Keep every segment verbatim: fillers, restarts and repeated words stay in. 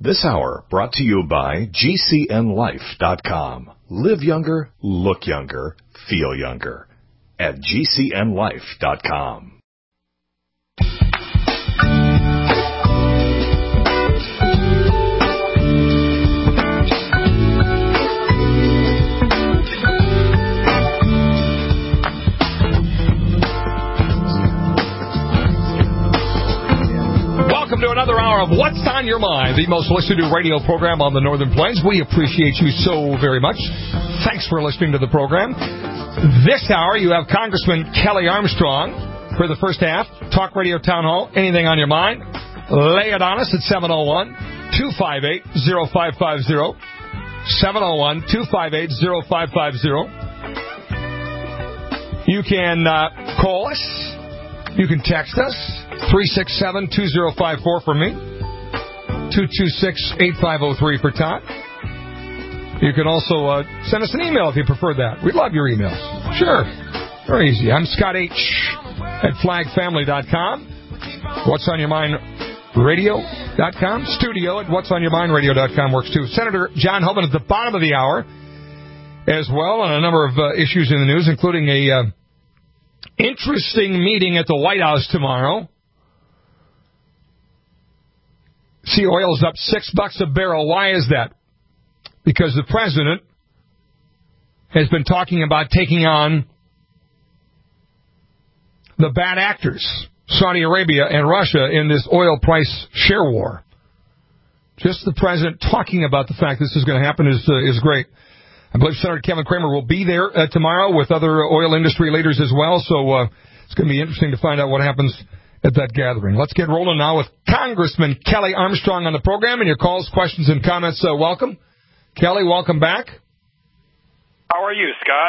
This hour brought to you by G C N life dot com. Live younger, look younger, feel younger at G C N life dot com. Welcome to another hour of What's on Your Mind, the most listened to radio program on the Northern Plains. We appreciate you so very much. Thanks for listening to the program. This hour, you have Congressman Kelly Armstrong for the first half. Talk Radio Town Hall, anything on your mind. Lay it on us at seven oh one, two five eight, oh five five oh. seven oh one, two five eight, oh five five oh. You can uh, call us. You can text us. three six seven, two oh five four for me. two two six, eight five oh three for Todd. You can also uh, send us an email if you prefer that. We love your emails. Sure. Very easy. I'm Scott H. at flag family dot com. What's on Your Mind radio dot com. Studio at what's on your mind radio dot com works too. Senator John Hoeven at the bottom of the hour as well on a number of uh, issues in the news, including a uh, interesting meeting at the White House tomorrow. See, oil's up six bucks a barrel. Why is that? Because the president has been talking about taking on the bad actors, Saudi Arabia and Russia, in this oil price share war. Just the president talking about the fact this is going to happen is uh, is great. I believe Senator Kevin Cramer will be there uh, tomorrow with other oil industry leaders as well, so uh, it's going to be interesting to find out what happens at that gathering. Let's get rolling now with Congressman Kelly Armstrong on the program, and your calls, questions, and comments. Uh, welcome. Kelly, welcome back. How are you, Scott?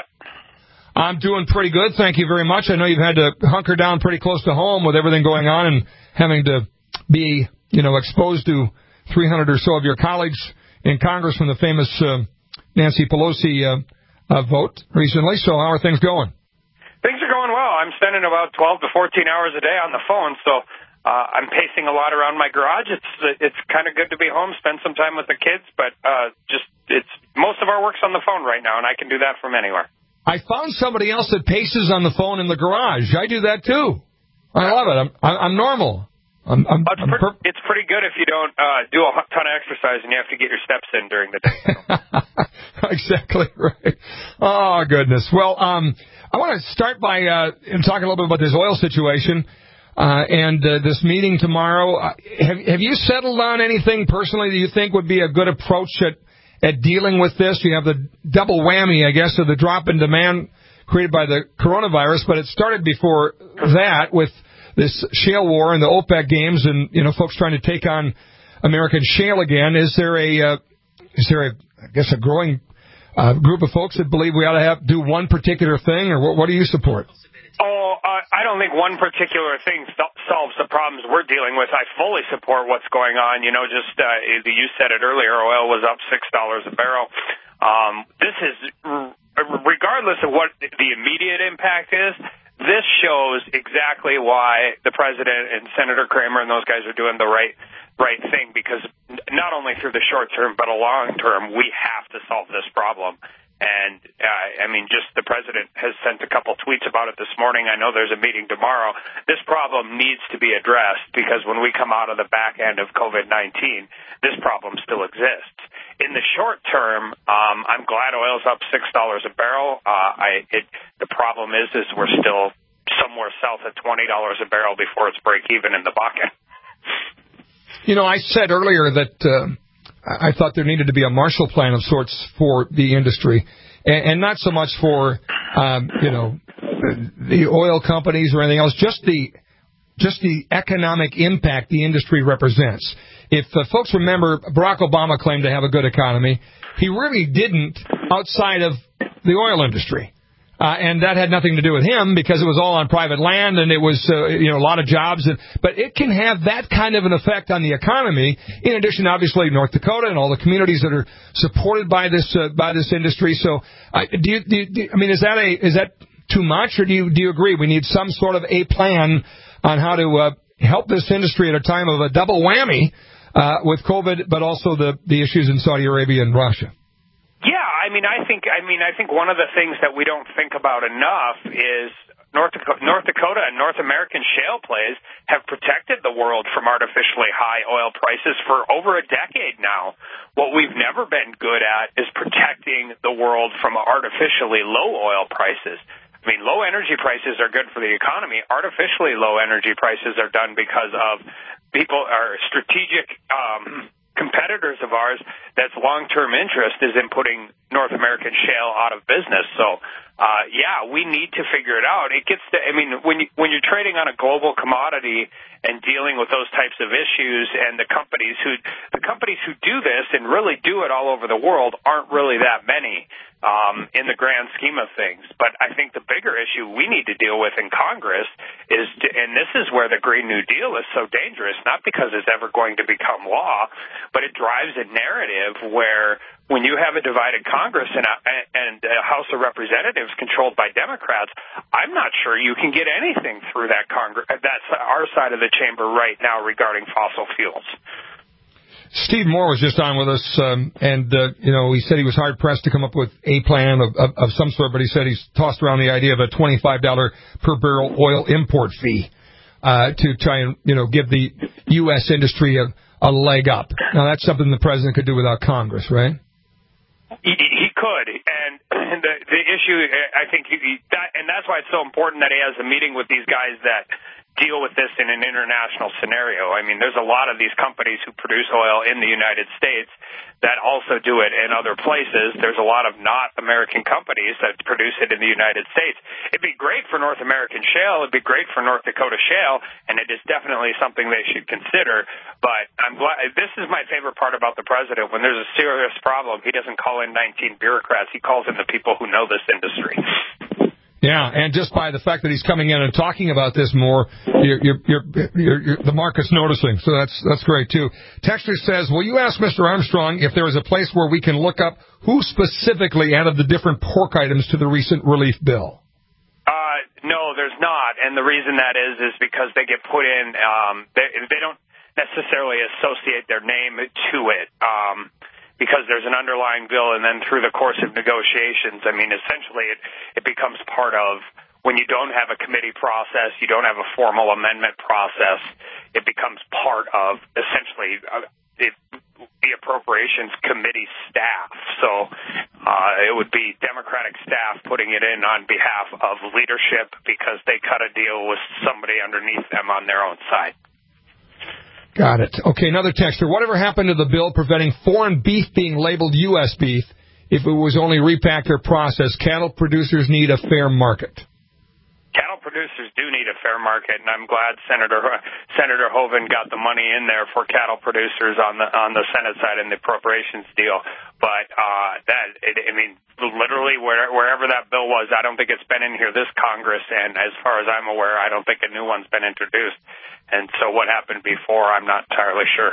I'm doing pretty good. Thank you very much. I know you've had to hunker down pretty close to home with everything going on and having to be, you know, exposed to three hundred or so of your colleagues in Congress from the famous uh, Nancy Pelosi uh, uh, vote recently. So how are things going? Things are going well. I'm spending about twelve to fourteen hours a day on the phone, so uh, I'm pacing a lot around my garage. It's it's kind of good to be home, spend some time with the kids, but uh, just it's most of our work's on the phone right now, and I can do that from anywhere. I found somebody else that paces on the phone in the garage. I do that too. I love it. I'm I'm normal. I'm, I'm, it's, I'm pre- per- it's pretty good if you don't uh, do a ton of exercise and you have to get your steps in during the day. So. Exactly right. Oh, goodness. Well, um, I want to start by uh, talking a little bit about this oil situation uh, and uh, this meeting tomorrow. Uh, have, have you settled on anything personally that you think would be a good approach at, at dealing with this? You have the double whammy, I guess, of the drop in demand created by the coronavirus, but it started before that with this shale war and the OPEC games and, you know, folks trying to take on American shale again. Is there a, uh, is there a, I guess, a growing uh, group of folks that believe we ought to have do one particular thing, or what, what do you support? Oh, uh, I don't think one particular thing st- solves the problems we're dealing with. I fully support what's going on. You know, just uh, you said it earlier, oil was up six dollars a barrel. Um, this is, regardless of what the immediate impact is, this shows exactly why the president and Senator Cramer and those guys are doing the right right thing, because not only through the short term but a long term, we have to solve this problem. And, uh, I mean, just the president has sent a couple tweets about it this morning. I know there's a meeting tomorrow. This problem needs to be addressed because when we come out of the back end of COVID nineteen, this problem still exists. In the short term, um, I'm glad oil's up six dollars a barrel. Uh, I, it, the problem is, is we're still somewhere south of twenty dollars a barrel before it's break even in the Bakken. You know, I said earlier that uh, I thought there needed to be a Marshall Plan of sorts for the industry, and, and not so much for, um, you know, the, the oil companies or anything else, just the just the economic impact the industry represents. If uh, folks remember, Barack Obama claimed to have a good economy. He really didn't outside of the oil industry. Uh, and that had nothing to do with him because it was all on private land and it was, uh, you know, a lot of jobs. And, but it can have that kind of an effect on the economy. In addition, obviously, North Dakota and all the communities that are supported by this uh, by this industry. So, uh, do, you, do, you, do you, I mean, is that a is that too much, or do you do you agree we need some sort of a plan on how to uh, help this industry at a time of a double whammy uh, with COVID, but also the, the issues in Saudi Arabia and Russia. Yeah, I mean, I think, I mean, I think one of the things that we don't think about enough is North Dakota, North Dakota and North American shale plays have protected the world from artificially high oil prices for over a decade now. What we've never been good at is protecting the world from artificially low oil prices. I mean, low energy prices are good for the economy. Artificially low energy prices are done because of people are strategic um, competitors of ours that's long-term interest is in putting North American shale out of business. So, uh, yeah, we need to figure it out. It gets to, I mean, when you, when you're trading on a global commodity and dealing with those types of issues, and the companies who, the companies who do this and really do it all over the world aren't really that many. Um, in the grand scheme of things. But I think the bigger issue we need to deal with in Congress is, to, and this is where the Green New Deal is so dangerous, not because it's ever going to become law, but it drives a narrative where when you have a divided Congress and a, and a House of Representatives controlled by Democrats, I'm not sure you can get anything through that Congress, that's our side of the chamber right now regarding fossil fuels. Steve Moore was just on with us, um, and, uh, you know, he said he was hard-pressed to come up with a plan of, of, of some sort, but he said he's tossed around the idea of a twenty-five dollars per barrel oil import fee uh, to try and, you know, give the U S industry a, a leg up. Now, that's something the president could do without Congress, right? He, he could, and the, the issue, I think, he, that, and that's why it's so important that he has a meeting with these guys that deal with this in an international scenario. I mean, there's a lot of these companies who produce oil in the United States that also do it in other places. There's a lot of not American companies that produce it in the United States. It'd be great for North American shale. It'd be great for North Dakota shale, and it is definitely something they should consider. But I'm glad, this is my favorite part about the president. When there's a serious problem, he doesn't call in nineteen bureaucrats. He calls in the people who know this industry. Yeah, and just by the fact that he's coming in and talking about this more, you're, you're, you're, you're, you're, the market's noticing. So that's that's great, too. Texter says, will you ask Mister Armstrong if there is a place where we can look up who specifically added the different pork items to the recent relief bill? Uh, no, there's not. And the reason that is is because they get put in, um, they, they don't necessarily associate their name to it. Um because there's an underlying bill, and then through the course of negotiations, I mean, essentially it, it becomes part of, when you don't have a committee process, you don't have a formal amendment process, it becomes part of, essentially, uh, it, the Appropriations Committee staff. So uh, it would be Democratic staff putting it in on behalf of leadership because they cut a deal with somebody underneath them on their own side. Got it. Okay, another texter. Whatever happened to the bill preventing foreign beef being labeled U S beef if it was only repacked or processed? Cattle producers need a fair market. Cattle producers do need a fair market, and I'm glad Senator Senator Hoeven got the money in there for cattle producers on the on the Senate side in the appropriations deal. But uh, that, it, I mean, literally where, wherever that bill was, I don't think it's been in here this Congress, and as far as I'm aware, I don't think a new one's been introduced. And so what happened before, I'm not entirely sure.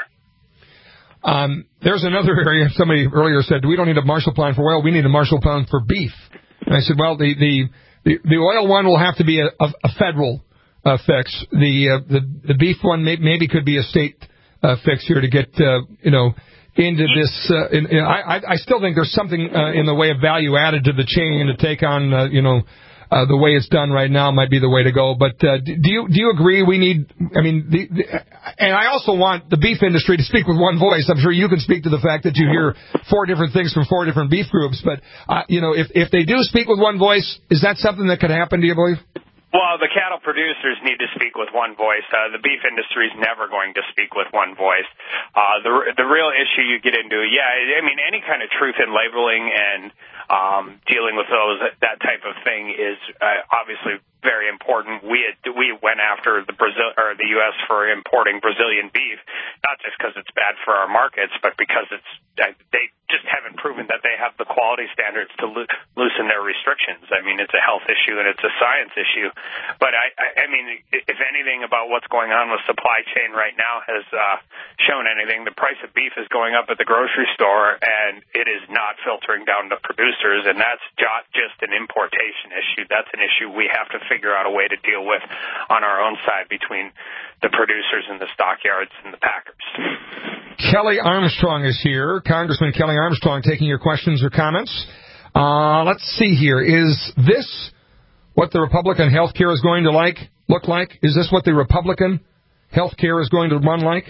Um, there's another area. Somebody earlier said, we don't need a Marshall Plan for oil. We need a Marshall Plan for beef. And I said, well, the the, the, the oil one will have to be a, a, a federal uh, fix. The, uh, the the beef one may, maybe could be a state uh, fix here to get, uh, you know, into this. Uh, in, in, I, I still think there's something uh, in the way of value added to the chain to take on, uh, you know, Uh, the way it's done right now might be the way to go. But uh, do you do you agree we need, I mean, the, the, and I also want the beef industry to speak with one voice. I'm sure you can speak to the fact that you hear four different things from four different beef groups. But, uh, you know, if, if they do speak with one voice, is that something that could happen, do you believe? Well, the cattle producers need to speak with one voice. Uh, the beef industry is never going to speak with one voice. Uh, the the real issue you get into, yeah, I mean, any kind of truth in labeling and um, dealing with those that type of thing is uh, obviously very important. We had, we went after the Brazil or the U S for importing Brazilian beef, not just because it's bad for our markets, but because it's uh, they just haven't proven that they have the quality standards to lo- loosen their restrictions. I mean, it's a health issue and it's a science issue. But, I, I, I mean, if anything about what's going on with supply chain right now has uh, shown anything, the price of beef is going up at the grocery store, and it is not filtering down to producers, and that's just an importation issue. That's an issue we have to figure out a way to deal with on our own side between the producers and the stockyards and the packers. Kelly Armstrong is here. Congressman Kelly Armstrong taking your questions or comments. Uh, let's see here. Is this what the Republican health care is going to like look like? Is this what the Republican health care is going to run like?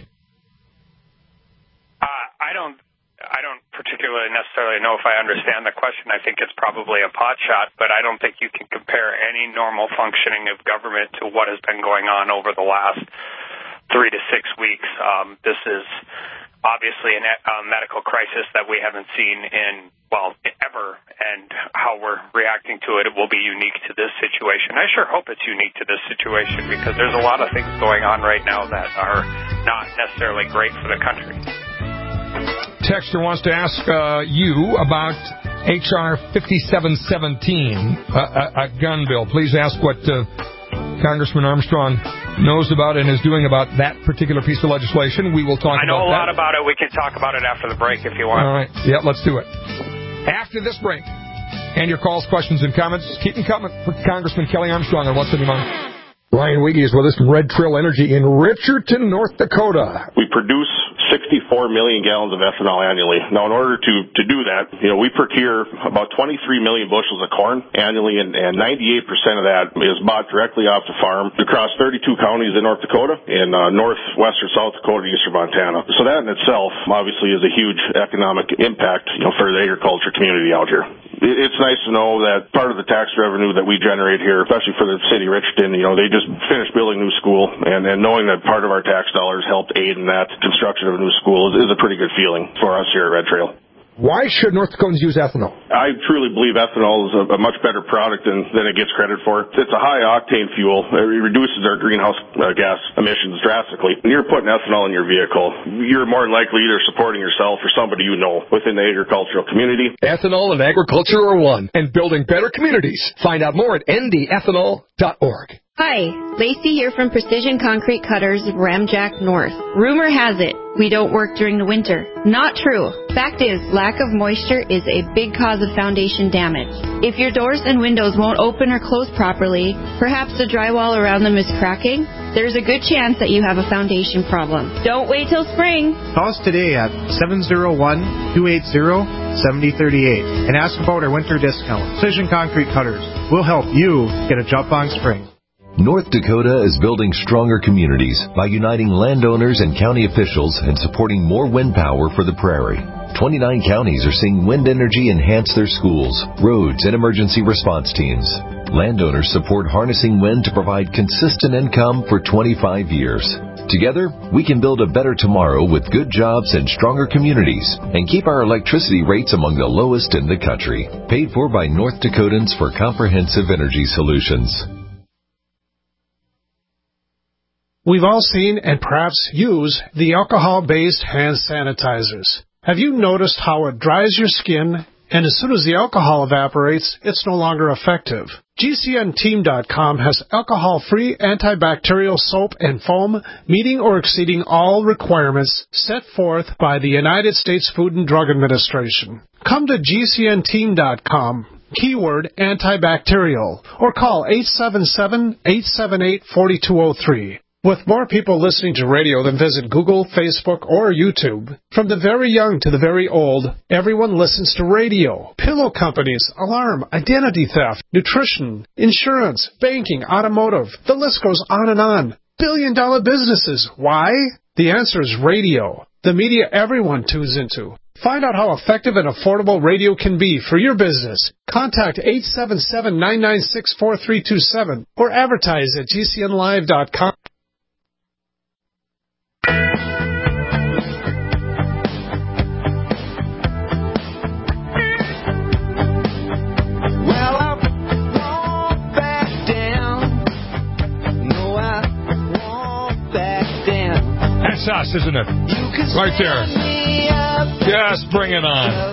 Uh, I don't I don't particularly necessarily know if I understand the question. I think it's probably a pot shot, but I don't think you can compare any normal functioning of government to what has been going on over the last three to six weeks. Um, this is obviously a uh, medical crisis that we haven't seen in, well, ever, and how we're reacting to it, it will be unique to this situation. I sure hope it's unique to this situation, because there's a lot of things going on right now that are not necessarily great for the country. Texter wants to ask uh, you about H R fifty-seven seventeen, a, a, a gun bill. Please ask what uh, Congressman Armstrong knows about and is doing about that particular piece of legislation. We will talk about that. I know a lot about it. We can talk about it after the break if you want. All right. Yeah, let's do it. After this break, and your calls, questions, and comments, keep them coming for Congressman Kelly Armstrong on What's in Your Mind. Ryan Wiggy is with us from Red Trail Energy in Richardson, North Dakota. We produce sixty-four million gallons of ethanol annually. Now, in order to, to do that, you know, we procure about twenty-three million bushels of corn annually, and, and ninety-eight percent of that is bought directly off the farm across thirty-two counties in North Dakota, in uh, northwestern South Dakota, eastern Montana. So that in itself, obviously, is a huge economic impact, you know, for the agriculture community out here. It's nice to know that part of the tax revenue that we generate here, especially for the city of Richardson, you know, they just finished building a new school, and, and knowing that part of our tax dollars helped aid in that construction of a new school is, is a pretty good feeling for us here at Red Trail. Why should North Dakotans use ethanol? I truly believe ethanol is a, a much better product than, than it gets credit for. It's a high-octane fuel. It reduces our greenhouse uh, gas emissions drastically. When you're putting ethanol in your vehicle, you're more than likely either supporting yourself or somebody you know within the agricultural community. Ethanol and agriculture are one, and building better communities. Find out more at n d ethanol dot org. Hi, Lacey here from Precision Concrete Cutters of Ramjack North. Rumor has it, we don't work during the winter. Not true. Fact is, lack of moisture is a big cause of foundation damage. If your doors and windows won't open or close properly, perhaps the drywall around them is cracking, there's a good chance that you have a foundation problem. Don't wait till spring. Call us today at seven oh one, two eight zero, seven oh three eight and ask about our winter discount. Precision Concrete Cutters will help you get a jump on spring. North Dakota is building stronger communities by uniting landowners and county officials and supporting more wind power for the prairie. twenty-nine counties are seeing wind energy enhance their schools, roads, and emergency response teams. Landowners support harnessing wind to provide consistent income for twenty-five years. Together, we can build a better tomorrow with good jobs and stronger communities and keep our electricity rates among the lowest in the country. Paid for by North Dakotans for Comprehensive Energy Solutions. We've all seen and perhaps use the alcohol-based hand sanitizers. Have you noticed how it dries your skin, and as soon as the alcohol evaporates, it's no longer effective? G C N team dot com has alcohol-free antibacterial soap and foam meeting or exceeding all requirements set forth by the United States Food and Drug Administration. Come to G C N team dot com, keyword antibacterial, or call eight seven seven, eight seven eight, four two zero three. With more people listening to radio than visit Google, Facebook, or YouTube, from the very young to the very old, everyone listens to radio. Pillow companies, alarm, identity theft, nutrition, insurance, banking, automotive, the list goes on and on. Billion dollar businesses. Why? The answer is radio, the media everyone tunes into. Find out how effective and affordable radio can be for your business. Contact eight seven seven, nine nine six, four three two seven or advertise at G C N live dot com. That's us, isn't it? Right there. Yeah, Yes, bring it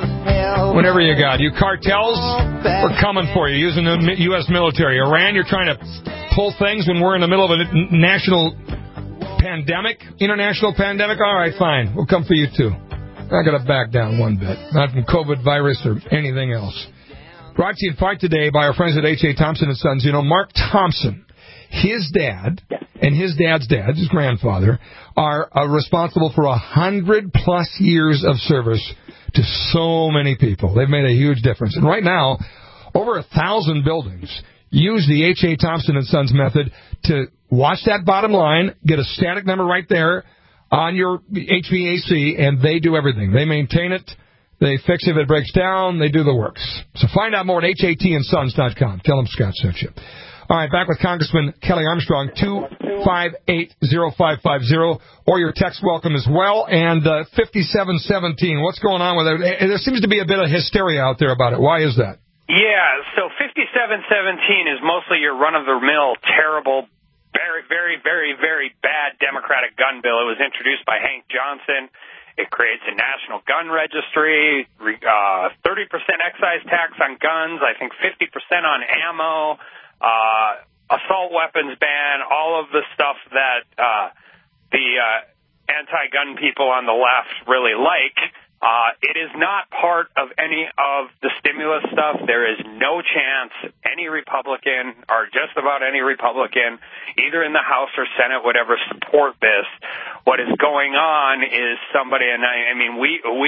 on. Whenever you got. You cartels, we're coming for you using the U S military. Iran, you're trying to pull things when we're in the middle of a national pandemic, international pandemic. All right, fine. We'll come for you, too. Not going to back down one bit. Not from COVID virus or anything else. Brought to you in part today by our friends at H A. Thompson and Sons. You know, Mark Thompson, his dad, and his dad's dad, his grandfather, are uh, responsible for a hundred plus years of service to so many people. They've made a huge difference. And right now, over a thousand buildings use the H A. Thompson and Sons method to watch that bottom line, get a static number right there on your H V A C, and they do everything. They maintain it. They fix it if it breaks down. They do the works. So find out more at H A T and sons dot com. Tell them Scott sent you. All right, back with Congressman Kelly Armstrong, two five eight, oh five five oh, or your text welcome as well. And uh, fifty-seven seventeen, what's going on with it? There seems to be a bit of hysteria out there about it. Why is that? Yeah, so fifty-seven seventeen is mostly your run-of-the-mill, terrible, very, very, very, very bad Democratic gun bill. It was introduced by Hank Johnson. It creates a national gun registry, uh, thirty percent excise tax on guns, I think fifty percent on ammo, uh, assault weapons ban, all of the stuff that uh, the uh, anti-gun people on the left really like. Uh, it is not part of any of the stimulus stuff. There is no chance any Republican, or just about any Republican, either in the House or Senate, would ever support this. What is going on is somebody, and I, I mean, we we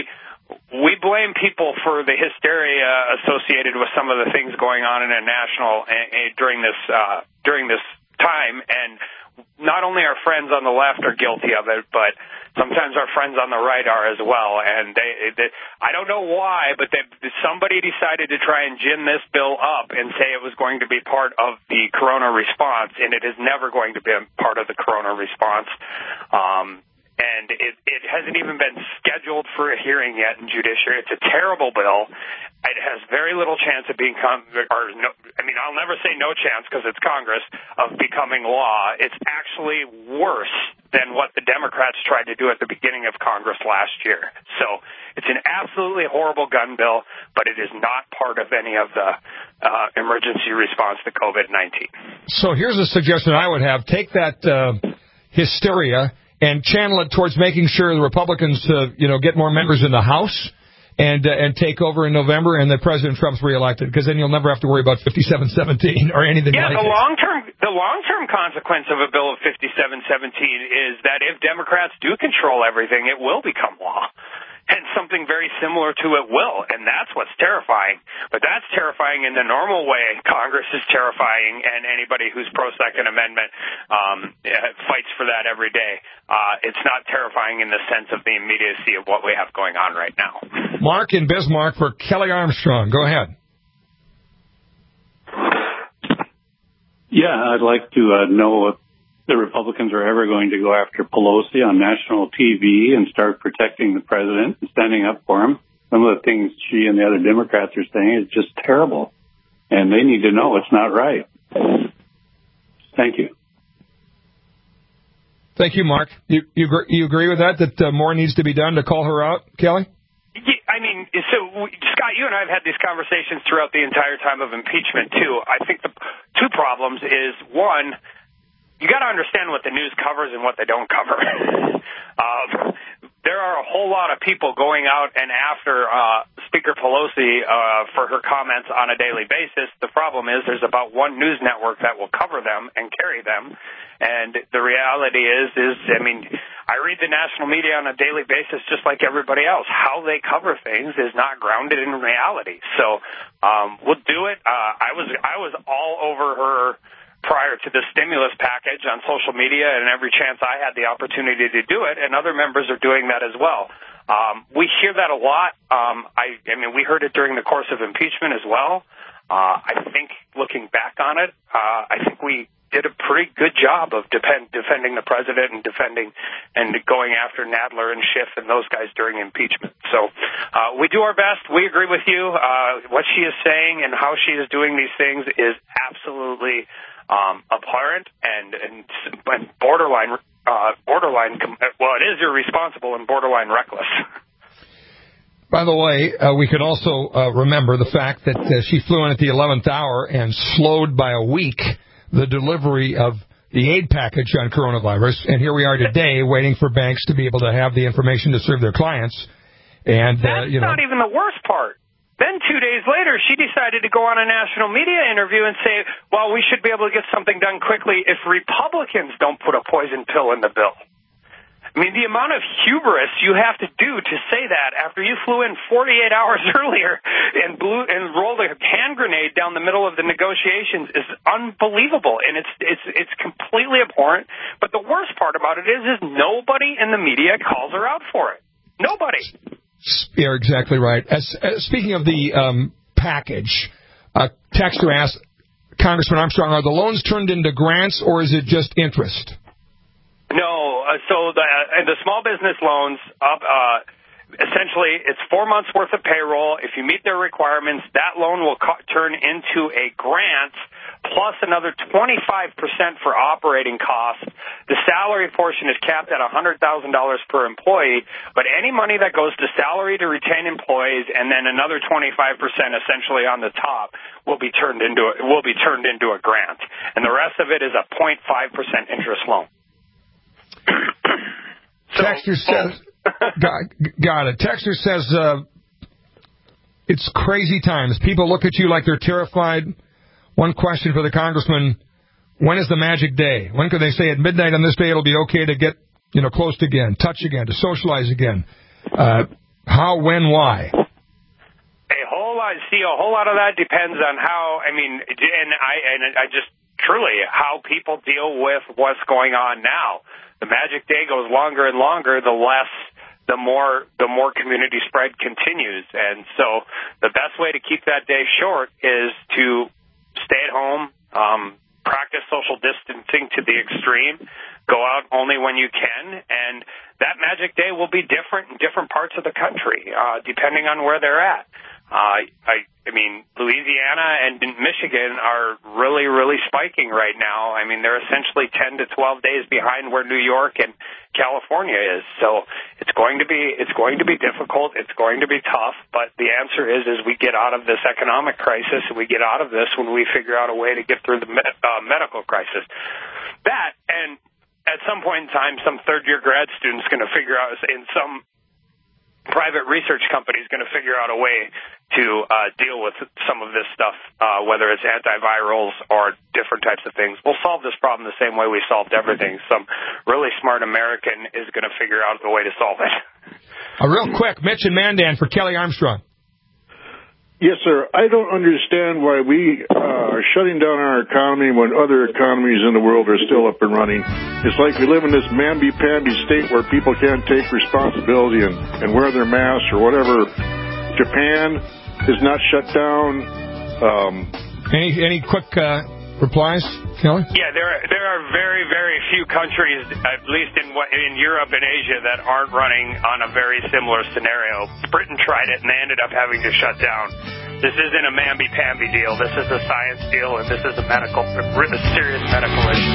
we blame people for the hysteria associated with some of the things going on in a national uh, during this uh, during this time, and not only our friends on the left are guilty of it, but sometimes our friends on the right are as well. And they, they I don't know why, but they, somebody decided to try and gin this bill up and say it was going to be part of the corona response, and it is never going to be a part of the corona response. Um, and it, it hasn't even been scheduled for a hearing yet in judiciary. It's a terrible bill. It has very little chance of being, com- or no, I mean, I'll never say no chance because it's Congress, of becoming law. It's actually worse than what the Democrats tried to do at the beginning of Congress last year. So it's an absolutely horrible gun bill, but it is not part of any of the uh, emergency response to COVID nineteen. So here's a suggestion I would have. Take that uh, hysteria and channel it towards making sure the Republicans, uh, you know, get more members in the House and uh, and take over in November, and that President Trump's reelected, because then you'll never have to worry about fifty-seven seventeen or anything yeah, like that. Yeah, the long term the long term consequence of a bill of fifty-seven seventeen is that if Democrats do control everything, it will become law. And something very similar to it will, and that's what's terrifying. But that's terrifying in the normal way. Congress is terrifying, and anybody who's pro-Second Amendment um, fights for that every day. Uh, it's not terrifying in the sense of the immediacy of what we have going on right now. Mark in Bismarck for Kelly Armstrong. Go ahead. Yeah, I'd like to uh, know if the Republicans are ever going to go after Pelosi on national T V and start protecting the president and standing up for him. Some of the things she and the other Democrats are saying is just terrible, and they need to know it's not right. Thank you. Thank you, Mark. You you, you agree with that, that uh, more needs to be done to call her out, Kelly? Yeah, I mean, so, Scott, you and I have had these conversations throughout the entire time of impeachment, too. I think the two problems is, one, you got to understand what the news covers and what they don't cover. um, there are a whole lot of people going out and after uh, Speaker Pelosi uh, for her comments on a daily basis. The problem is there's about one news network that will cover them and carry them. And the reality is, is I mean, I read the national media on a daily basis just like everybody else. How they cover things is not grounded in reality. So um, we'll do it. Uh, I was I was all over her prior to the stimulus package on social media, and every chance I had the opportunity to do it, and other members are doing that as well. Um, we hear that a lot. Um, I, I mean, we heard it during the course of impeachment as well. Uh, I think looking back on it, uh, I think we did a pretty good job of depend, defending the president and defending and going after Nadler and Schiff and those guys during impeachment. So uh, we do our best. We agree with you. Uh, what she is saying and how she is doing these things is absolutely Um, abhorrent and, and, and borderline, uh, borderline, well, it is irresponsible and borderline reckless. By the way, uh, we could also uh, remember the fact that uh, she flew in at the eleventh hour and slowed by a week the delivery of the aid package on coronavirus. And here we are today waiting for banks to be able to have the information to serve their clients. And uh, That's you know, not even the worst part. Then two days later, she decided to go on a national media interview and say, well, we should be able to get something done quickly if Republicans don't put a poison pill in the bill. I mean, the amount of hubris you have to do to say that after you flew in forty-eight hours earlier and blew and rolled a hand grenade down the middle of the negotiations is unbelievable, and it's it's it's completely abhorrent. But the worst part about it is, is nobody in the media calls her out for it. Nobody. You're exactly right. As, as speaking of the um, package, uh, texter asked, Congressman Armstrong, are the loans turned into grants or is it just interest? No. Uh, so the uh, the small business loans, up, uh, essentially, it's four months worth of payroll. If you meet their requirements, that loan will co- turn into a grant plus another twenty-five percent for operating costs. The salary portion is capped at one hundred thousand dollars per employee, but any money that goes to salary to retain employees and then another twenty-five percent essentially on the top will be turned into a, will be turned into a grant. And the rest of it is a zero point five percent interest loan. So, Texter says, got, got it. Texter says, uh, it's crazy times. People look at you like they're terrified. One question for the congressman, when is the magic day? When can they say at midnight on this day it'll be okay to get, you know, close again, touch again, to socialize again? Uh, how, when, why? A whole lot, see, a whole lot of that depends on how, I mean, and I, and I just, truly, how people deal with what's going on now. The magic day goes longer and longer, the less, the more, the more community spread continues. And so the best way to keep that day short is to stay at home, um, practice social distancing to the extreme, go out only when you can, and that magic day will be different in different parts of the country, uh, depending on where they're at. Uh, I, I mean, Louisiana and Michigan are really, really spiking right now. I mean, they're essentially ten to twelve days behind where New York and California is. So it's going to be, it's going to be difficult. It's going to be tough. But the answer is, is we get out of this economic crisis, and we get out of this when we figure out a way to get through the med- uh, medical crisis. That, and at some point in time, some third-year grad student's going to figure out, in some private research company is going to figure out a way to uh, deal with some of this stuff, uh, whether it's antivirals or different types of things. We'll solve this problem the same way we solved everything. Some really smart American is going to figure out the way to solve it. Uh, real quick, Mitch and Mandan for Kelly Armstrong. Yes, sir. I don't understand why we uh, are shutting down our economy when other economies in the world are still up and running. It's like we live in this mamby-pamby state where people can't take responsibility and, and wear their masks or whatever. Japan is not shut down. Um, any any quick uh, replies, Kelly? Yeah, there are, there are very, very few countries, at least in in Europe and Asia, that aren't running on a very similar scenario. Britain tried it, and they ended up having to shut down. This isn't a mamby-pamby deal. This is a science deal, and this is a medical, a serious medical issue.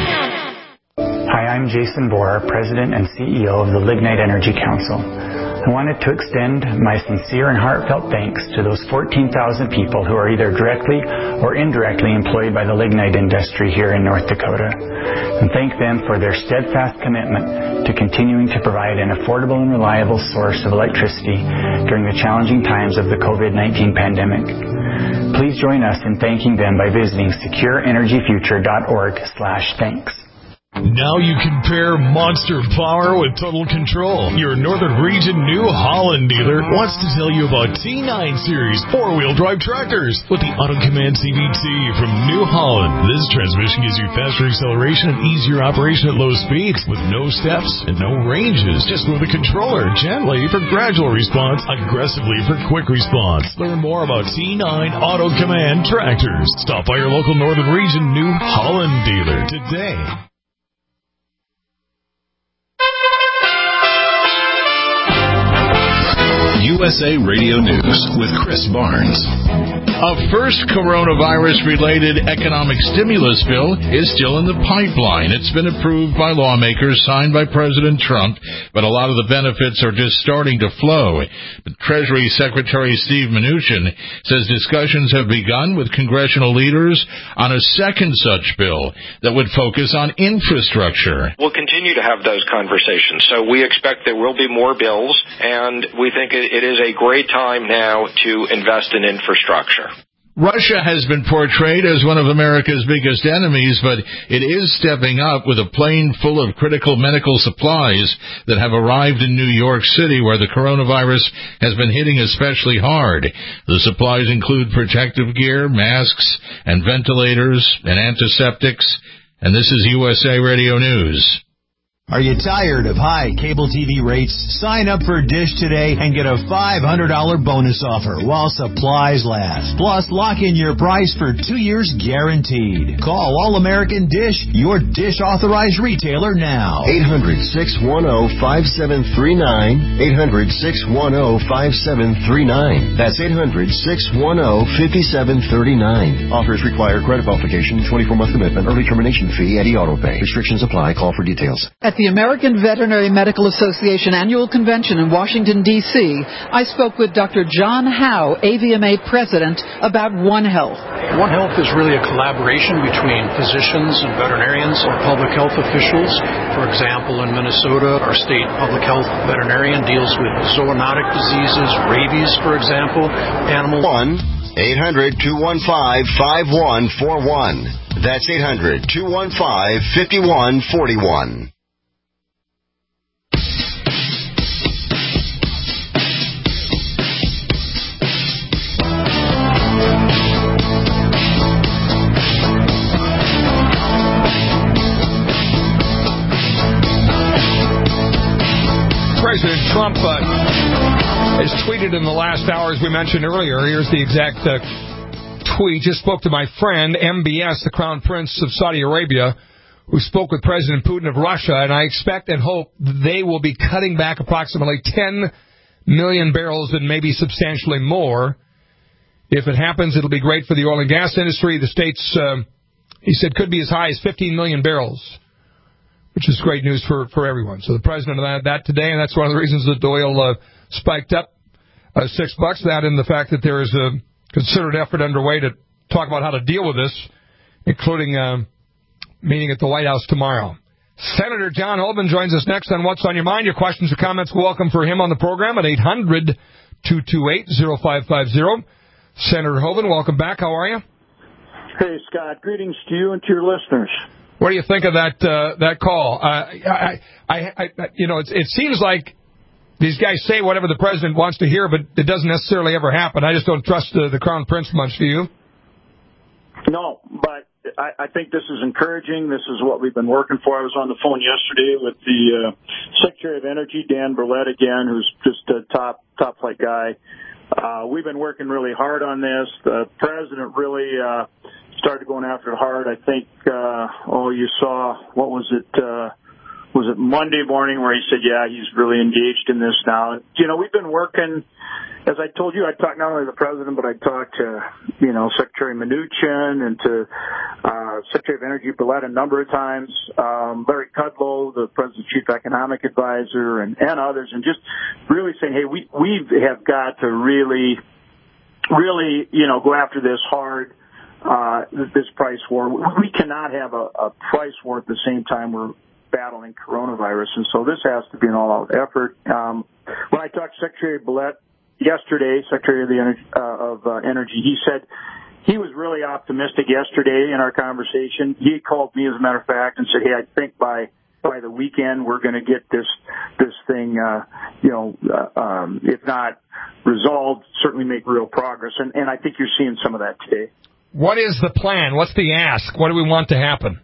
Hi, I'm Jason Bohr, President and C E O of the Lignite Energy Council. I wanted to extend my sincere and heartfelt thanks to those fourteen thousand people who are either directly or indirectly employed by the lignite industry here in North Dakota, and thank them for their steadfast commitment to continuing to provide an affordable and reliable source of electricity during the challenging times of the COVID nineteen pandemic. Please join us in thanking them by visiting secure energy future dot org slash thanks. Now you can pair monster power with total control. Your Northern Region New Holland dealer wants to tell you about T nine Series four-wheel drive tractors with the Auto Command C V T from New Holland. This transmission gives you faster acceleration and easier operation at low speeds with no steps and no ranges. Just move the controller gently for gradual response, aggressively for quick response. Learn more about T nine Auto Command tractors. Stop by your local Northern Region New Holland dealer today. U S A Radio News with Chris Barnes. A first coronavirus-related economic stimulus bill is still in the pipeline. It's been approved by lawmakers, signed by President Trump, but a lot of the benefits are just starting to flow. But Treasury Secretary Steve Mnuchin says discussions have begun with congressional leaders on a second such bill that would focus on infrastructure. We'll continue to have those conversations. So we expect there will be more bills, and we think it is a great time now to invest in infrastructure. Russia has been portrayed as one of America's biggest enemies, but it is stepping up with a plane full of critical medical supplies that have arrived in New York City, where the coronavirus has been hitting especially hard. The supplies include protective gear, masks, and ventilators, and antiseptics. And this is U S A Radio News. Are you tired of high cable T V rates? Sign up for Dish today and get a five hundred dollars bonus offer while supplies last. Plus, lock in your price for two years guaranteed. Call All-American Dish, your Dish authorized retailer now. eight hundred, six one zero, five seven three nine. eight hundred, six one zero, five seven three nine. That's eight hundred, six one zero, five seven three nine. Offers require credit qualification, twenty-four month commitment, early termination fee, Eddie Auto Pay. Restrictions apply. Call for details. At the American Veterinary Medical Association Annual Convention in Washington, D C, I spoke with Doctor John Howe, A V M A President, about One Health. One Health is really a collaboration between physicians and veterinarians and public health officials. For example, in Minnesota, our state public health veterinarian deals with zoonotic diseases, rabies, for example, animal. one eight hundred, two one five, five one four one. That's eight hundred, two one five, five one four one. President Trump uh, has tweeted in the last hour, as we mentioned earlier. Here's the exact uh, tweet. Just spoke to my friend, M B S, the Crown Prince of Saudi Arabia, who spoke with President Putin of Russia, and I expect and hope they will be cutting back approximately ten million barrels and maybe substantially more. If it happens, it'll be great for the oil and gas industry. The states, uh, he said, could be as high as fifteen million barrels. Which is great news for, for everyone. So the president had that today, and that's one of the reasons that the oil uh, spiked up uh, six bucks. That and the fact that there is a concerted effort underway to talk about how to deal with this, including a meeting at the White House tomorrow. Senator John Hoeven joins us next on What's on Your Mind. Your questions or comments are welcome for him on the program at eight hundred, two two eight, zero five five zero. Senator Hoeven, welcome back. How are you? Hey, Scott. Greetings to you and to your listeners. What do you think of that uh, that call? Uh, I, I, I, you know, it, it seems like these guys say whatever the president wants to hear, but it doesn't necessarily ever happen. I just don't trust the, the Crown Prince much. Do you? No, but I, I think this is encouraging. This is what we've been working for. I was on the phone yesterday with the uh, Secretary of Energy, Dan Berlet, again, who's just a top top flight guy. Uh, we've been working really hard on this. The president really uh, started going after it hard. I think, uh, oh, you saw, what was it, uh, was it Monday morning where he said, yeah, he's really engaged in this now. And, you know, we've been working, as I told you, I talked not only to the president, but I talked to, you know, Secretary Mnuchin and to uh, Secretary of Energy Berlet a number of times, um, Larry Kudlow, the president's chief economic advisor, and, and others, and just really saying, hey, we we have got to really, really, you know, go after this hard. Uh, this price war. We cannot have a, a price war at the same time we're battling coronavirus, and so this has to be an all-out effort. Um, when I talked to Secretary Berlet yesterday, Secretary of the Energy, uh, of uh, Energy, he said he was really optimistic yesterday in our conversation. He called me, as a matter of fact, and said, "Hey, I think by by the weekend we're going to get this this thing, uh, you know, uh, um, if not resolved, certainly make real progress." And, and I think you're seeing some of that today. What is the plan? What's the ask? What do we want to happen?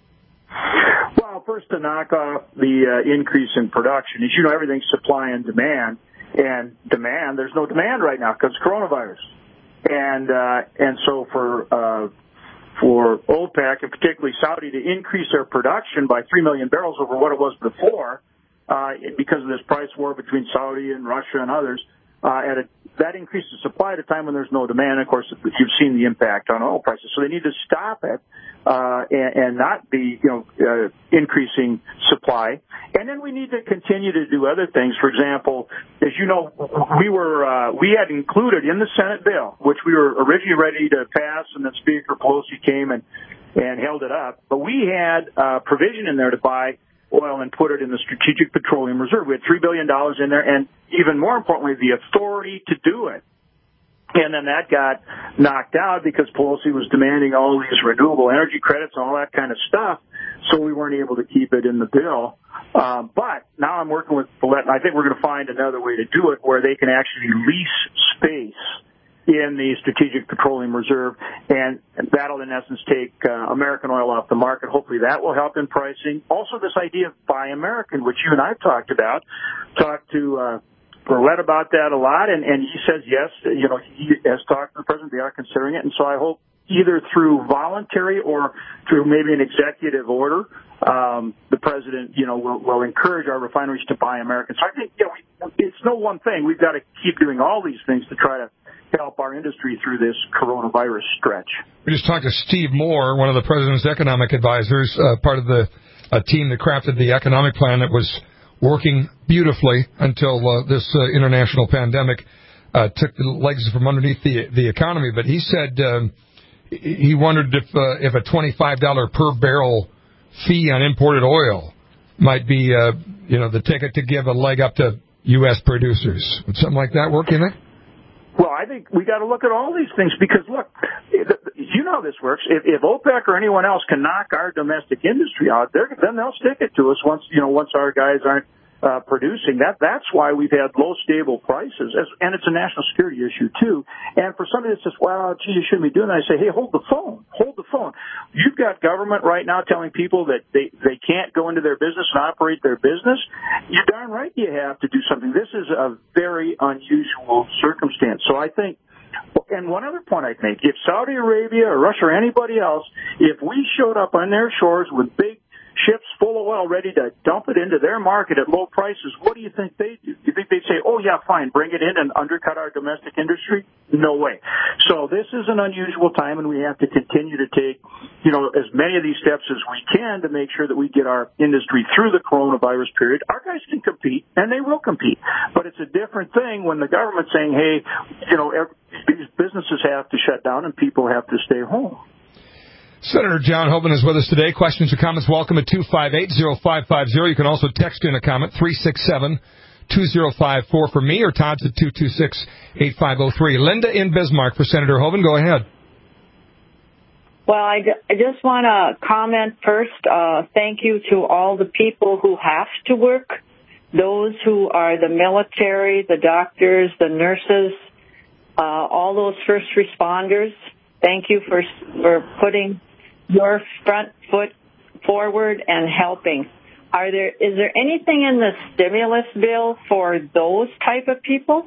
Well, first to knock off the uh, increase in production. As you know, everything's supply and demand. And demand, there's no demand right now because of coronavirus. And uh, and so for uh, for OPEC, and particularly Saudi, to increase their production by three million barrels over what it was before, uh, because of this price war between Saudi and Russia and others, uh, at a that increases supply at a time when there's no demand. Of course, you've seen the impact on oil prices. So they need to stop it uh, and, and not be, you know, uh, increasing supply. And then we need to continue to do other things. For example, as you know, we were uh, we had included in the Senate bill, which we were originally ready to pass, and then Speaker Pelosi came and and held it up. But we had uh, provision in there to buy oil and put it in the Strategic Petroleum Reserve. We had three billion dollars in there, and even more importantly, the authority to do it. And then that got knocked out because Pelosi was demanding all these renewable energy credits and all that kind of stuff, so we weren't able to keep it in the bill. Um, but now I'm working with Follett, and I think we're going to find another way to do it where they can actually lease space in the Strategic Petroleum Reserve, and that'll in essence take uh, American oil off the market. Hopefully that will help in pricing. Also this idea of Buy American, which you and I have talked about, talked to uh, Follett about that a lot, and, and he says yes, you know, he has talked to the president, they are considering it, and so I hope either through voluntary or through maybe an executive order, um, the president, you know, will, will encourage our refineries to buy American. So I think, you know, it's no one thing. We've got to keep doing all these things to try to help our industry through this coronavirus stretch. We just talked to Steve Moore, one of the president's economic advisors, uh, part of the uh, team that crafted the economic plan that was working beautifully until uh, this uh, international pandemic uh, took the legs from underneath the the economy. But he said um, he wondered if uh, if a twenty-five dollars per barrel fee on imported oil might be uh, you know the ticket to give a leg up to U S producers. Would something like that work, you think? Well, I think we got to look at all these things because, look, you know how this works. If, if OPEC or anyone else can knock our domestic industry out, then they'll stick it to us once, you know, once our guys aren't uh, producing. That that's why we've had low, stable prices, as, and it's a national security issue too. And for somebody that says, "Well, gee, you shouldn't be doing that," I say, "Hey, hold the phone, hold the phone." You've got government right now telling people that they they can't go into their business and operate their business. You're darn right you have to do something. This is a very unusual circumstance. So I think. And one other point I'd make, if Saudi Arabia or Russia or anybody else, if we showed up on their shores with big ships full of oil ready to dump it into their market at low prices, what do you think they'd do? You think they'd say, "Oh, yeah, fine, bring it in and undercut our domestic industry"? No way. So this is an unusual time, and we have to continue to take, you know, as many of these steps as we can to make sure that we get our industry through the coronavirus period. Our guys can compete, and they will compete. But it's a different thing when the government's saying, hey, you know, every, these businesses have to shut down and people have to stay home. Senator John Hoeven is with us today. Questions or comments, welcome at two five eight, oh five five oh. You can also text in a comment, three six seven, two oh five four for me, or Todd's at two two six, eight five oh three. Linda in Bismarck for Senator Hoeven. Go ahead. Well, I, I just want to comment first. Uh, thank you to all the people who have to work, those who are the military, the doctors, the nurses, uh, all those first responders. Thank you for for putting your front foot forward and helping. Are there is there anything in the stimulus bill for those type of people?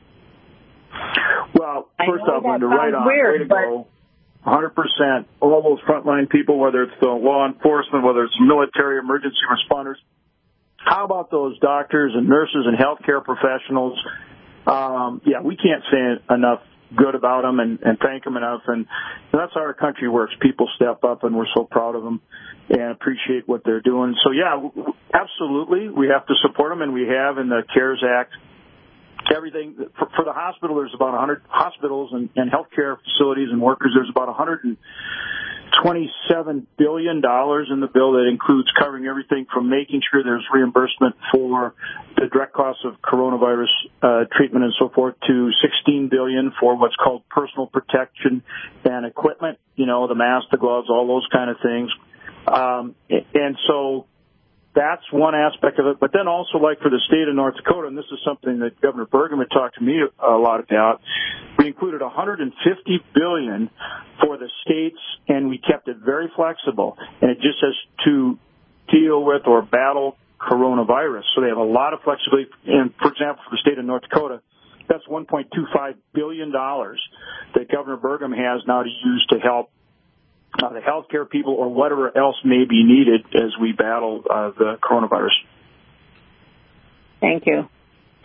Well, first off, Linda, right on, way to go. one hundred percent. All those frontline people, whether it's the law enforcement, whether it's military, emergency responders. How about those doctors and nurses and healthcare professionals? Um, yeah, we can't say enough good about them and, and thank them enough. And that's how our country works. People step up, and we're so proud of them and appreciate what they're doing. So, yeah, absolutely, we have to support them, and we have in the CARES Act. Everything for, for the hospital, there's about one hundred hospitals and, and healthcare facilities and workers. There's about one hundred twenty-seven billion dollars in the bill that includes covering everything from making sure there's reimbursement for the direct costs of coronavirus uh, treatment and so forth to sixteen billion dollars for what's called personal protection and equipment. You know, the masks, the gloves, all those kind of things. Um, and so. That's one aspect of it. But then also, like for the state of North Dakota, and this is something that Governor Burgum had talked to me a lot about, we included one hundred fifty billion dollars for the states, and we kept it very flexible. And it just says to deal with or battle coronavirus. So they have a lot of flexibility. And, for example, for the state of North Dakota, that's one point two five billion dollars that Governor Burgum has now to use to help Uh, the healthcare people or whatever else may be needed as we battle uh, the coronavirus. Thank you.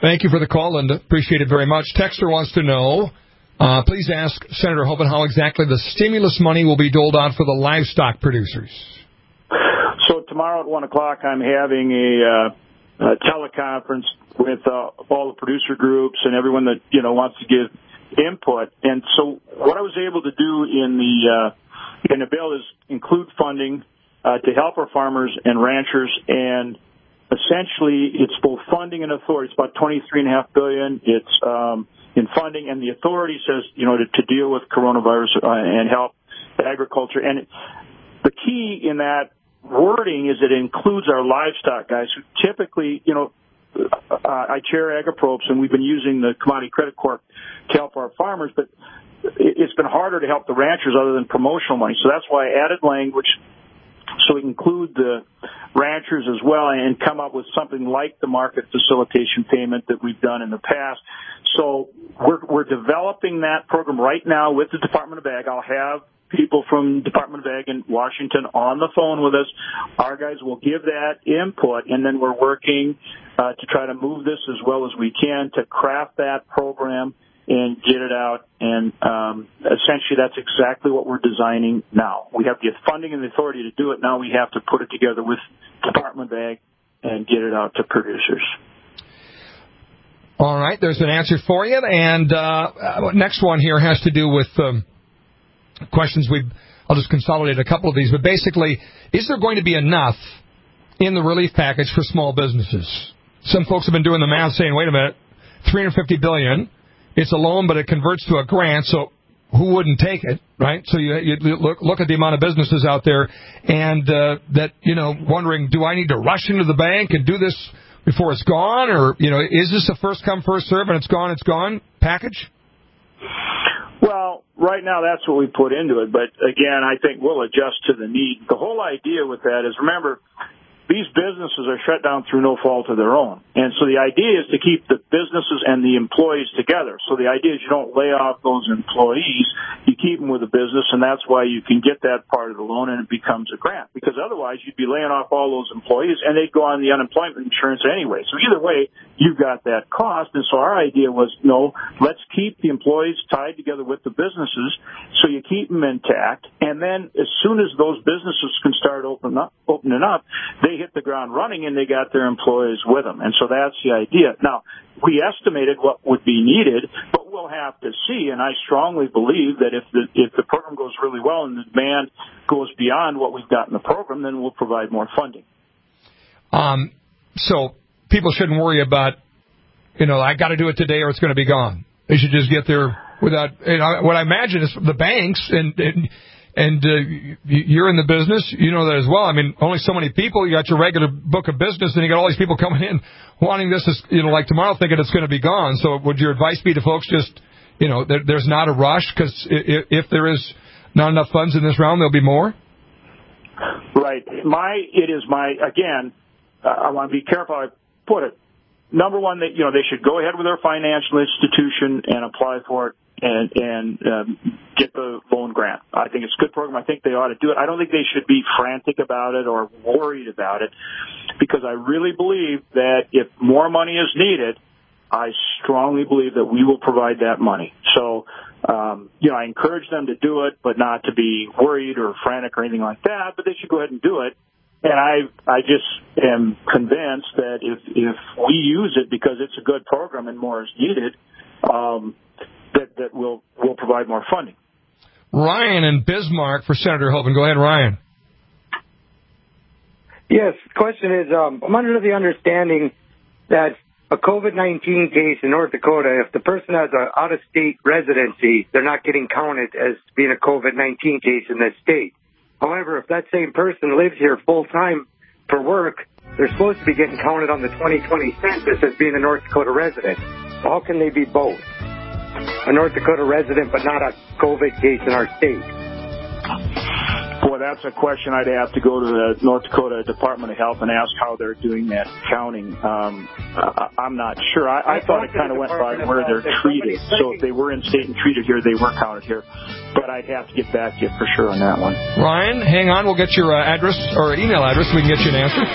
Thank you for the call, Linda. Appreciate it very much. Texter wants to know, uh, please ask Senator Hoeven how exactly the stimulus money will be doled out for the livestock producers. So tomorrow at one o'clock, I'm having a, uh, a teleconference with uh, all the producer groups and everyone that, you know, wants to give input. And so what I was able to do in the uh, in the bill is include funding uh, to help our farmers and ranchers, and essentially it's both funding and authority. It's about twenty-three point five billion dollars. It's um, in funding, and the authority says, you know, to, to deal with coronavirus uh, and help agriculture. And the key in that wording is it includes our livestock guys who typically, you know, uh, I chair AgriPropes, and we've been using the Commodity Credit Corp to help our farmers, but it's been harder to help the ranchers other than promotional money. So that's why I added language so we can include the ranchers as well and come up with something like the market facilitation payment that we've done in the past. So we're, we're developing that program right now with the Department of Ag. I'll have people from Department of Ag in Washington on the phone with us. Our guys will give that input, and then we're working uh, to try to move this as well as we can to craft that program and get it out. And um, essentially that's exactly what we're designing now. We have the funding and the authority to do it. Now we have to put it together with Department of Ag and get it out to producers. All right, there's an answer for you. And uh, next one here has to do with um, questions. We I'll just consolidate a couple of these. But basically, is there going to be enough in the relief package for small businesses? Some folks have been doing the math saying, wait a minute, three hundred fifty billion dollars. It's a loan, but it converts to a grant, so who wouldn't take it, right? So you, you look, look at the amount of businesses out there and uh, that, you know, wondering, do I need to rush into the bank and do this before it's gone? Or, you know, is this a first come, first serve, and it's gone, it's gone package? Well, right now that's what we put into it. But, again, I think we'll adjust to the need. The whole idea with that is, remember, these businesses are shut down through no fault of their own. And so the idea is to keep the businesses and the employees together. So the idea is you don't lay off those employees. You keep them with the business, and that's why you can get that part of the loan, and it becomes a grant. Because otherwise you'd be laying off all those employees, and they'd go on the unemployment insurance anyway. So either way, you've got that cost. And so our idea was, no, let's keep the employees tied together with the businesses so you keep them intact. And then as soon as those businesses can start open up, opening up, they hit the ground running, and they got their employees with them. And so that's the idea. Now, we estimated what would be needed, but we'll have to see. And I strongly believe that if the if the program goes really well and the demand goes beyond what we've got in the program, then we'll provide more funding. Um, so people shouldn't worry about, you know, I got to do it today or it's going to be gone. They should just get there without, you know, what I imagine is the banks and, and And uh, you're in the business, you know that as well. I mean, only so many people. You got your regular book of business, and you got all these people coming in wanting this, as, you know, like tomorrow, thinking it's going to be gone. So would your advice be to folks just, you know, there, there's not a rush because if, if there is not enough funds in this round, there'll be more? Right. My, it is my, again, uh, I want to be careful how I put it. Number one, that, you know, they should go ahead with their financial institution and apply for it and, and um, get the loan grant. I think it's a good program. I think they ought to do it. I don't think they should be frantic about it or worried about it, because I really believe that if more money is needed, I strongly believe that we will provide that money. So, um, you know, I encourage them to do it, but not to be worried or frantic or anything like that, but they should go ahead and do it. And I I just am convinced that if if we use it because it's a good program and more is needed, um, that that we'll we'll provide more funding. Ryan in Bismarck for Senator Hoeven. Go ahead, Ryan. Yes, the question is, um, I'm under the understanding that a COVID nineteen case in North Dakota, if the person has an out-of-state residency, they're not getting counted as being a COVID nineteen case in this state. However, if that same person lives here full-time for work, they're supposed to be getting counted on the twenty twenty census as being a North Dakota resident. How can they be both? A North Dakota resident, but not a COVID case in our state? Boy, that's a question I'd have to go to the North Dakota Department of Health and ask how they're doing that counting. Um, I, I'm not sure. I, I thought it kind of went by where they're treated. So if they were in state and treated here, they were counted here. But I'd have to get back to you for sure on that one. Ryan, hang on. We'll get your uh, address or email address so we can get you an answer.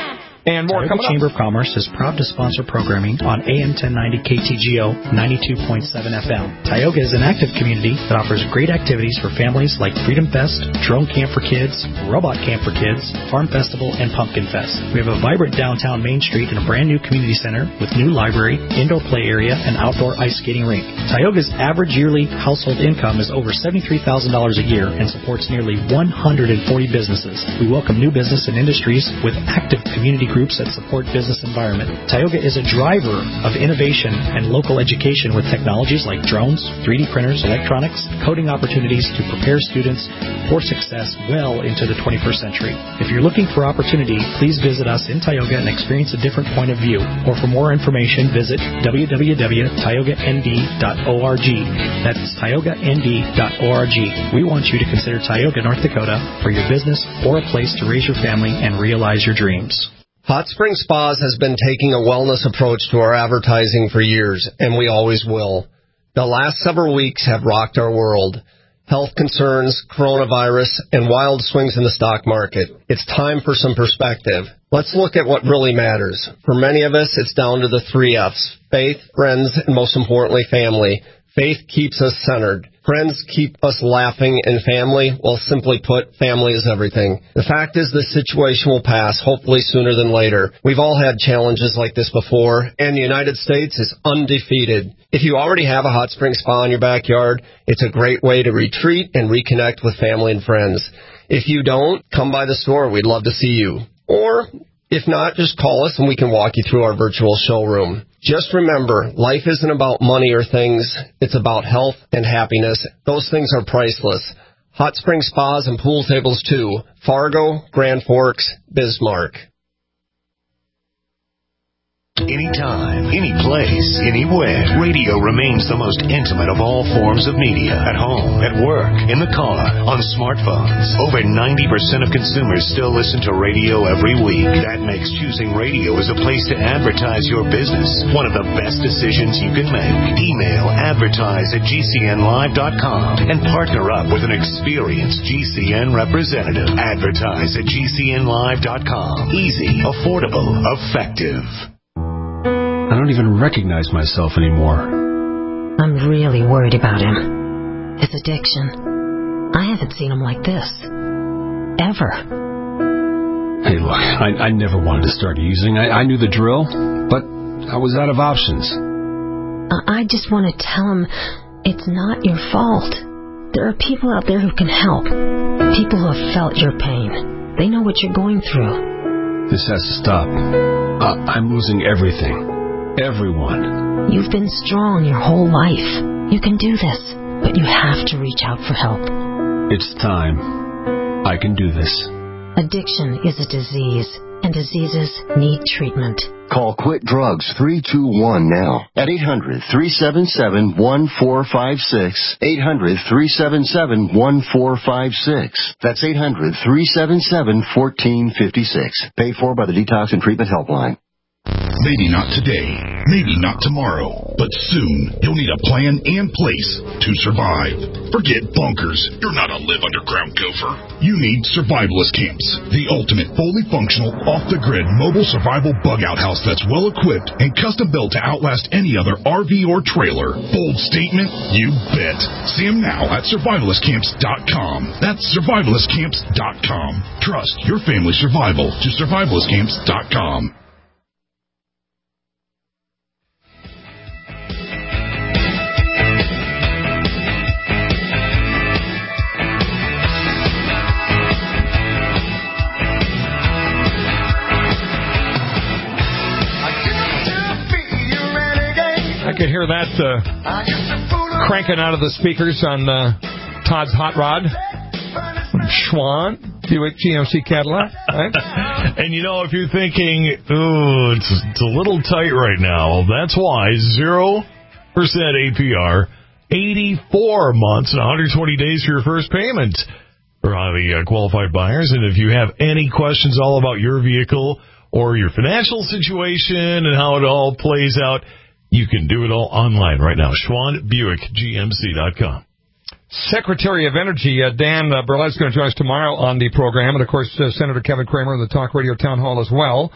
And more Tioga coming up. Chamber of Commerce is proud to sponsor programming on A M ten ninety K T G O ninety-two point seven F M. Tioga is an active community that offers great activities for families like Freedom Fest, Drone Camp for Kids, Robot Camp for Kids, Farm Festival, and Pumpkin Fest. We have a vibrant downtown Main Street and a brand new community center with new library, indoor play area, and outdoor ice skating rink. Tioga's average yearly household income is over seventy-three thousand dollars a year and supports nearly one hundred forty businesses. We welcome new business and industries with active community groups groups that support business environment. Tioga is a driver of innovation and local education with technologies like drones, three D printers, electronics, coding opportunities to prepare students for success well into the twenty-first century. If you're looking for opportunity, please visit us in Tioga and experience a different point of view. Or for more information, visit w w w dot tioga n d dot org. That's tioga n d dot org. We want you to consider Tioga, North Dakota for your business or a place to raise your family and realize your dreams. Hot Spring Spas has been taking a wellness approach to our advertising for years, and we always will. The last several weeks have rocked our world. Health concerns, coronavirus, and wild swings in the stock market. It's time for some perspective. Let's look at what really matters. For many of us, it's down to the three F's: faith, friends, and most importantly, family. Faith keeps us centered. Friends keep us laughing, and family, well, simply put, family is everything. The fact is this situation will pass, hopefully sooner than later. We've all had challenges like this before, and the United States is undefeated. If you already have a hot spring spa in your backyard, it's a great way to retreat and reconnect with family and friends. If you don't, come by the store. We'd love to see you. Or, if not, just call us and we can walk you through our virtual showroom. Just remember, life isn't about money or things. It's about health and happiness. Those things are priceless. Hot spring spas and pool tables too. Fargo, Grand Forks, Bismarck. Anytime, any place, anywhere. Radio remains the most intimate of all forms of media. At home, at work, in the car, on smartphones. Over ninety percent of consumers still listen to radio every week. That makes choosing radio as a place to advertise your business one of the best decisions you can make. Email advertise at g c n live dot com and partner up with an experienced G C N representative. Advertise at g c n live dot com. Easy, affordable, effective. I don't even recognize myself anymore. I'm really worried about him. His addiction. I haven't seen him like this. Ever. Hey, look, I, I never wanted to start using. I, I knew the drill, but I was out of options. I just want to tell him it's not your fault. There are people out there who can help. People who have felt your pain. They know what you're going through. This has to stop. Uh, I'm losing everything. Everyone. You've been strong your whole life. You can do this, but you have to reach out for help. It's time. I can do this. Addiction is a disease, and diseases need treatment. Call Quit Drugs three two one now at eight hundred, three seven seven, one four five six. eight hundred, three seven seven, one four five six. That's eight hundred, three seven seven, one four five six. Paid for by the Detox and Treatment Helpline. Maybe not today, maybe not tomorrow, but soon you'll need a plan and place to survive. Forget bunkers. You're not a live underground gopher. You need survivalist camps, the ultimate fully functional, off-the-grid mobile survival bug-out house that's well-equipped and custom-built to outlast any other R V or trailer. Bold statement? You bet. See them now at survivalist camps dot com. That's survivalist camps dot com. Trust your family's survival to survivalist camps dot com. I could hear that uh, cranking out of the speakers on uh, Todd's Hot Rod. Schwann, Buick G M C Cadillac. Right? And you know, if you're thinking, ooh, it's, it's a little tight right now, that's why zero percent A P R, eighty-four months and one hundred twenty days for your first payment for the uh, qualified buyers. And if you have any questions all about your vehicle or your financial situation and how it all plays out, you can do it all online right now. Schwann Buick G M C dot com. Secretary of Energy uh, Dan uh, Berlet's going to join us tomorrow on the program, and of course uh, Senator Kevin Cramer of the Talk Radio Town Hall as well.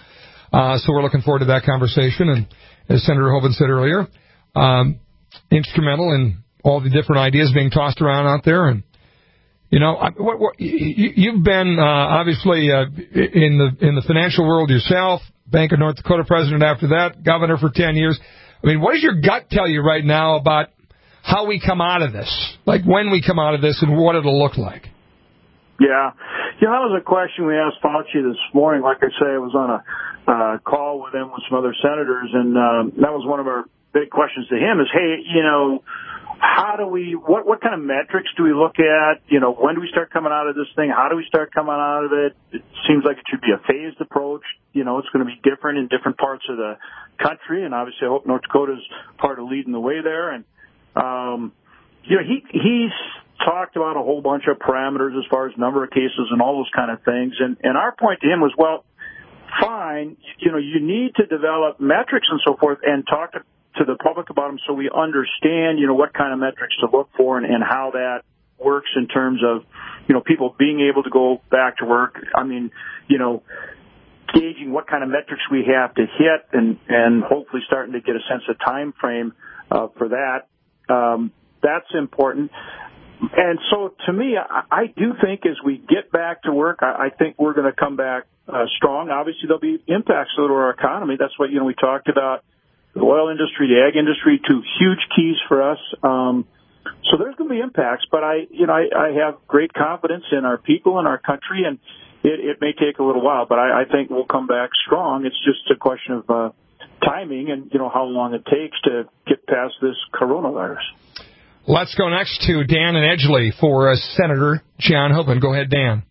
Uh, so we're looking forward to that conversation. And as Senator Hoeven said earlier, um, instrumental in all the different ideas being tossed around out there. And, you know, what, what, you, you've been uh, obviously uh, in the in the financial world yourself, Bank of North Dakota president after that, governor for ten years. I mean, what does your gut tell you right now about how we come out of this? Like when we come out of this and what it'll look like? Yeah. You know, that was a question we asked Fauci this morning. Like I say, I was on a uh, call with him with some other senators, and um, that was one of our big questions to him is, hey, you know, how do we, what, what kind of metrics do we look at? You know, when do we start coming out of this thing? How do we start coming out of it? It seems like it should be a phased approach. You know, it's going to be different in different parts of the country, and obviously I hope North Dakota's part of leading the way there. And, um, you know, he, he's talked about a whole bunch of parameters as far as number of cases and all those kind of things. And, and our point to him was, well, fine, you know, you need to develop metrics and so forth and talk to, to the public about them so we understand, you know, what kind of metrics to look for and, and how that works in terms of, you know, people being able to go back to work. I mean, you know, gauging what kind of metrics we have to hit and, and hopefully starting to get a sense of time frame uh, for that. Um, that's important. And so, to me, I, I do think as we get back to work, I, I think we're going to come back uh, strong. Obviously, there'll be impacts to our economy. That's what, you know, we talked about the oil industry, the ag industry, two huge keys for us. Um, so there's going to be impacts, but I, you know, I, I have great confidence in our people and our country, and it, it may take a little while, but I, I think we'll come back strong. It's just a question of uh, timing and, you know, how long it takes to get past this coronavirus. Let's go next to Dan and Edgeley for uh, Senator John Hoeven. Go ahead, Dan.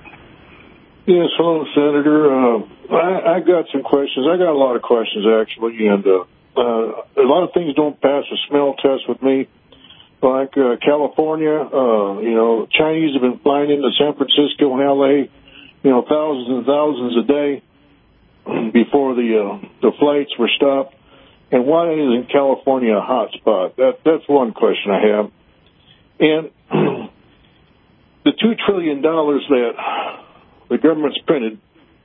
Yes, hello, Senator. Uh, I, I got some questions. I got a lot of questions, actually, and uh, uh, a lot of things don't pass a smell test with me. Like uh, California, uh, you know, Chinese have been flying into San Francisco and L A, you know, thousands and thousands a day before the uh, the flights were stopped. And why isn't California a hot spot? That, that's one question I have. And the two trillion dollars that the government's printed,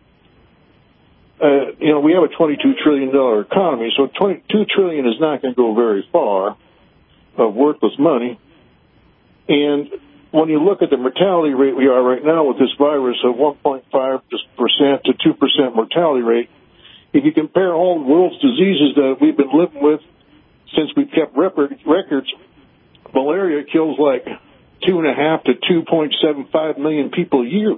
uh, you know, we have a twenty-two trillion dollars economy, so twenty-two trillion dollars is not going to go very far of worthless money. And when you look at the mortality rate we are right now with this virus of one point five percent to two percent mortality rate, if you compare all the world's diseases that we've been living with since we've kept records, malaria kills like two and a half to two point seven five million people a year,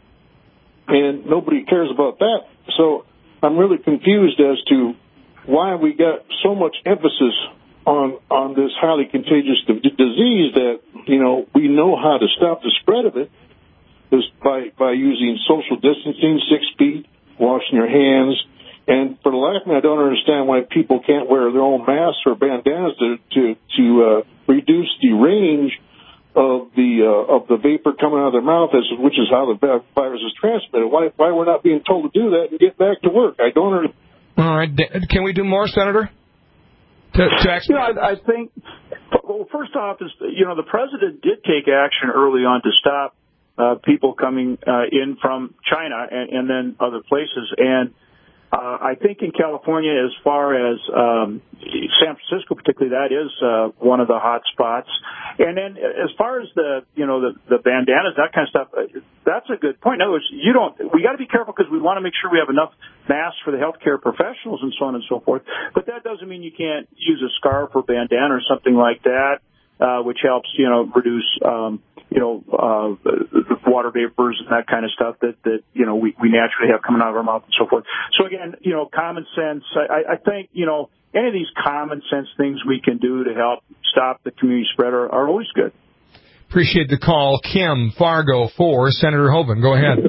and nobody cares about that. So I'm really confused as to why we got so much emphasis on on this highly contagious disease that, you know, we know how to stop the spread of it is by by using social distancing, six feet, washing your hands. And for the life of me, I don't understand why people can't wear their own masks or bandanas to to, to uh, reduce the range of the uh, of the vapor coming out of their mouth, as, which is how the virus is transmitted. Why why we're not being told to do that and get back to work? I don't understand. All right, can we do more, Senator? To, to you know, I, I think. Well, first off, is you know the president did take action early on to stop uh, people coming uh, in from China and, and then other places and. Uh, I think in California, as far as um, San Francisco, particularly, that is uh, one of the hot spots. And then, as far as the you know the, the bandanas, that kind of stuff, that's a good point. In other words, you don't. We got to be careful because we want to make sure we have enough masks for the healthcare professionals and so on and so forth. But that doesn't mean you can't use a scarf or bandana or something like that, uh, which helps you know reduce. Um, you know, uh, water vapors and that kind of stuff that, that you know, we, we naturally have coming out of our mouth and so forth. So, again, you know, common sense, I, I think, you know, any of these common sense things we can do to help stop the community spread are, are always good. Appreciate the call. Kim Fargo for Senator Hoeven. Go ahead.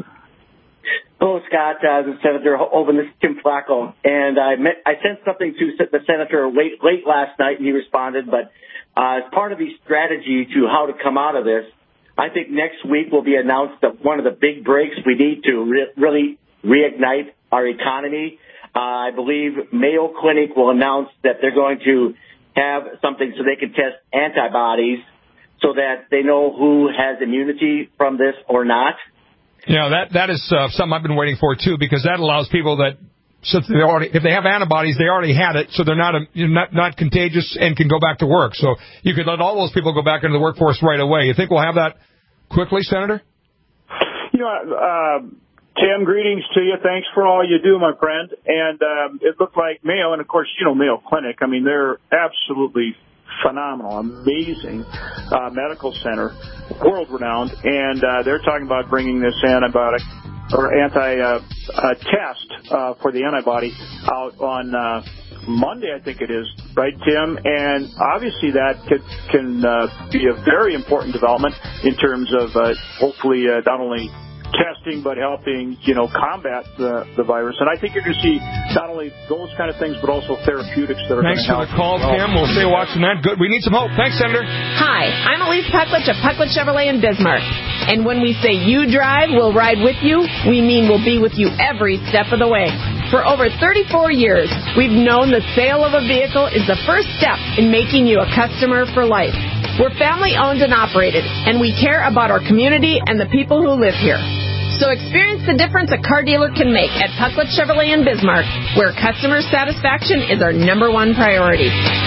Hello, Scott. Uh, this is Senator Hoeven. This is Tim Flacco. And I met, I sent something to the senator late, late last night, and he responded. But uh, as part of his strategy to how to come out of this, I think next week will be announced that one of the big breaks we need to re- really reignite our economy. Uh, I believe Mayo Clinic will announce that they're going to have something so they can test antibodies so that they know who has immunity from this or not. You know, that, that is uh, something I've been waiting for, too, because that allows people that So if they, already, if they have antibodies, they already had it, so they're not a, you're not not contagious and can go back to work. So you could let all those people go back into the workforce right away. You think we'll have that quickly, Senator? You know, uh, Tim, greetings to you. Thanks for all you do, my friend. And um, it looked like Mayo, and of course, you know, Mayo Clinic. I mean, they're absolutely phenomenal, amazing uh, medical center, world-renowned, and uh, they're talking about bringing this antibiotic or anti uh, uh, test uh, for the antibody out on uh, Monday, I think it is, right, Tim? And obviously that could, can uh, be a very important development in terms of uh, hopefully uh, not only testing, but helping, you know, combat the, the virus. And I think you're going to see not only those kind of things, but also therapeutics that are going to help. Thanks for the call, Tim. We'll stay watching that. Good. We need some hope. Thanks, Senator. Hi, I'm Elise Pucklich of Pucklich Chevrolet in Bismarck. And when we say you drive, we'll ride with you, we mean we'll be with you every step of the way. For over thirty-four years, we've known the sale of a vehicle is the first step in making you a customer for life. We're family-owned and operated, and we care about our community and the people who live here. So experience the difference a car dealer can make at Pucklich Chevrolet in Bismarck, where customer satisfaction is our number one priority.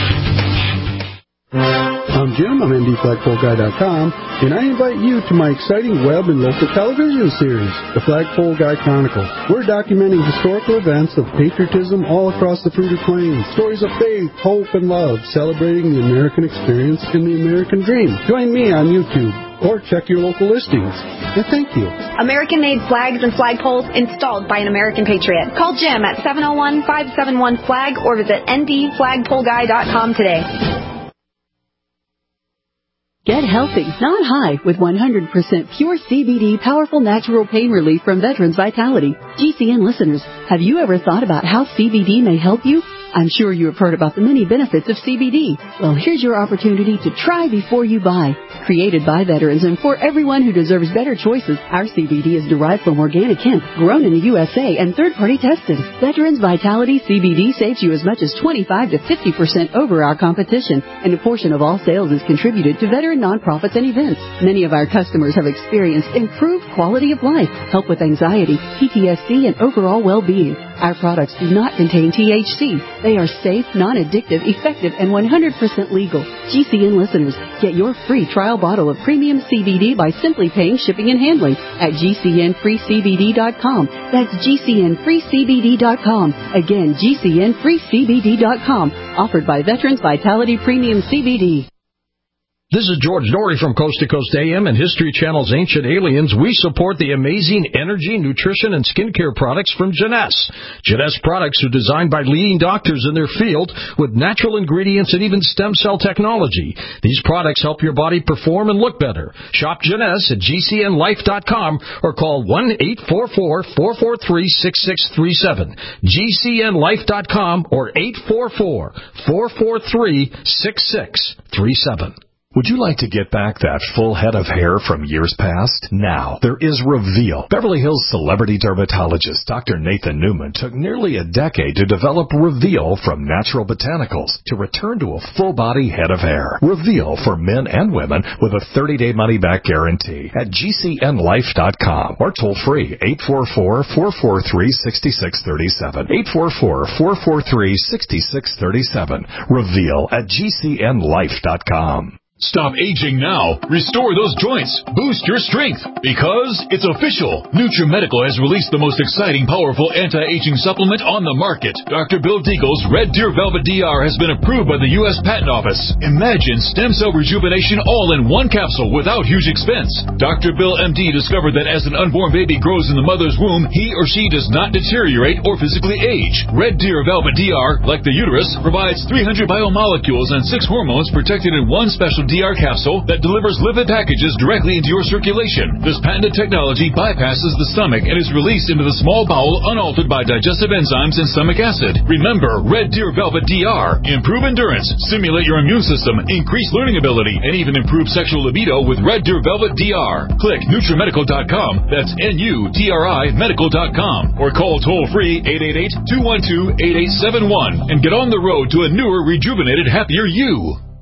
I'm Jim, I'm N D Flagpole Guy dot com, and I invite you to my exciting web and local television series, The Flagpole Guy Chronicles. We're documenting historical events of patriotism all across the Fruita Plains, stories of faith, hope, and love, celebrating the American experience and the American dream. Join me on YouTube, or check your local listings. And thank you. American-made flags and flagpoles installed by an American patriot. Call Jim at seven oh one, five seven one, flag or visit N D flagpole guy dot com today. Get healthy, not high, with one hundred percent pure C B D powerful natural pain relief from Veterans Vitality. G C N listeners, have you ever thought about how C B D may help you? I'm sure you have heard about the many benefits of C B D. Well, here's your opportunity to try before you buy. Created by veterans and for everyone who deserves better choices, our C B D is derived from organic hemp, grown in the U S A, and third-party tested. Veterans Vitality C B D saves you as much as twenty-five to fifty percent over our competition, and a portion of all sales is contributed to veteran nonprofits and events. Many of our customers have experienced improved quality of life, help with anxiety, P T S D, and overall well-being. Our products do not contain T H C. They are safe, non-addictive, effective, and one hundred percent legal. G C N listeners, get your free trial bottle of premium C B D by simply paying shipping and handling at G C N free C B D dot com. That's G C N free C B D dot com. Again, G C N free C B D dot com. Offered by Veterans Vitality Premium C B D. This is George Norrie from Coast to Coast A M and History Channel's Ancient Aliens. We support the amazing energy, nutrition, and skincare products from Jeunesse. Jeunesse products are designed by leading doctors in their field with natural ingredients and even stem cell technology. These products help your body perform and look better. Shop Jeunesse at G C N life dot com or call one eight four four, four four three, six six three seven. G C N life dot com or eight four four, four four three, six six three seven. Would you like to get back that full head of hair from years past? Now, there is Reveal. Beverly Hills celebrity dermatologist Doctor Nathan Newman took nearly a decade to develop Reveal from natural botanicals to return to a full-body head of hair. Reveal for men and women with a thirty-day money-back guarantee at G C N life dot com or toll-free eight four four, four four three, six six three seven. eight four four, four four three, six six three seven. Reveal at G C N life dot com. Stop aging now. Restore those joints. Boost your strength. Because it's official. NutriMedical has released the most exciting, powerful anti-aging supplement on the market. Doctor Bill Deagle's Red Deer Velvet D R has been approved by the U S Patent Office. Imagine stem cell rejuvenation all in one capsule without huge expense. Doctor Bill M D discovered that as an unborn baby grows in the mother's womb, he or she does not deteriorate or physically age. Red Deer Velvet D R, like the uterus, provides three hundred biomolecules and six hormones protected in one special D R capsule that delivers lipid packages directly into your circulation. This patented technology bypasses the stomach and is released into the small bowel unaltered by digestive enzymes and stomach acid. Remember, Red Deer Velvet D R. Improve endurance, stimulate your immune system, increase learning ability, and even improve sexual libido with Red Deer Velvet D R. Click NutriMedical dot com. That's N U T R I Medical dot com. Or call toll-free eight eight eight, two one two, eight eight seven one and get on the road to a newer, rejuvenated, happier you.